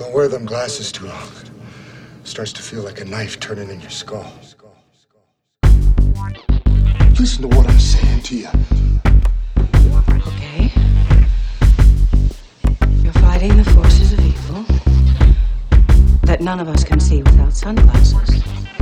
Don't wear them glasses too long. It starts to feel like a knife turning in your skull. Listen to what I'm saying to you. Okay. You're fighting the forces of evil that none of us can see without sunglasses.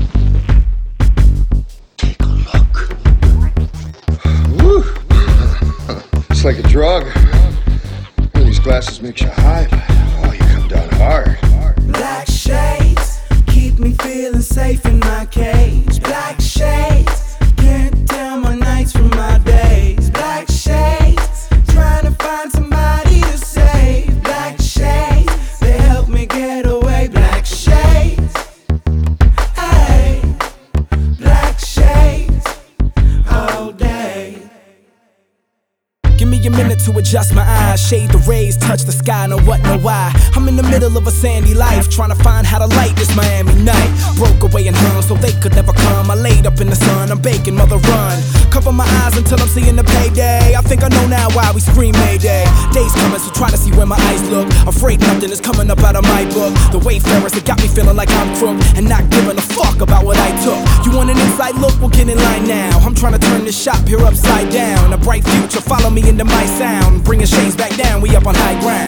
Take a look. Woo! It's like a drug. These glasses make you high, but oh, you come down hard. Black shades keep me feeling safe in my cage. Black shades can't tell my nights from my days. Black shades trying to find somebody to save. Black shades, they help me get away. Black shades, hey, black shades all day. Give me a minute to adjust my eyes, shade the rays, touch the sky, know what, know why. I'm in the middle of a sandy life, trying to find how to light this Miami night. Broke away and hung so they could never come. I laid up in the sun, I'm baking, mother run. Cover my eyes until I'm seeing the payday. I think I know now why we scream Mayday. Days coming, so try to see where my eyes look. Afraid nothing is coming up out of my book. The wayfarers that got me feeling like I'm crook and not giving a fuck about what I took. You want an inside look? Well, get in line now. I'm trying to turn this shop here upside down. A bright future, follow me into my sound. Bringing shades back down, we up on high ground.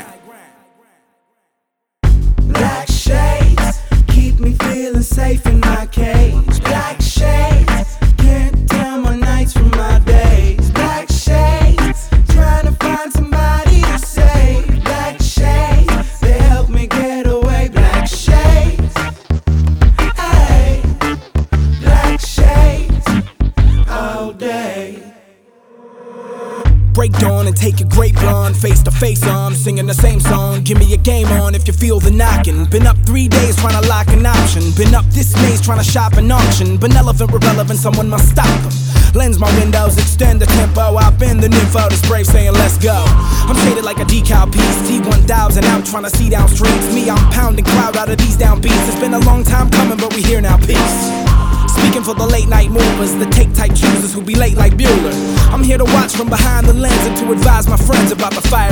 Black shades keep me feeling safe in my cage. Black shades can't tell my nights from my days. Black shades trying to find somebody to save. Black shades, they help me get away. Black shades, hey, black shades all day. Break dawn and take your grape blonde, face to face on, singing the same song. Give me a game on if you feel the knocking. Been up 3 days trying to lock an option. Been up this maze trying to shop an auction. Benevolent, irrelevant, someone must stop them. Lens my windows, extend the tempo. I've been the nympho, this brave saying let's go. I'm shaded like a decal piece, T1000 out trying to see down streets. Me, I'm pounding cloud out of these down beats. It's been a long time coming, but we here now, peace. Speaking for the late night movers, the take-type choosers who be late like Bueller. I'm here to watch from behind the lens and to advise my friends about the fire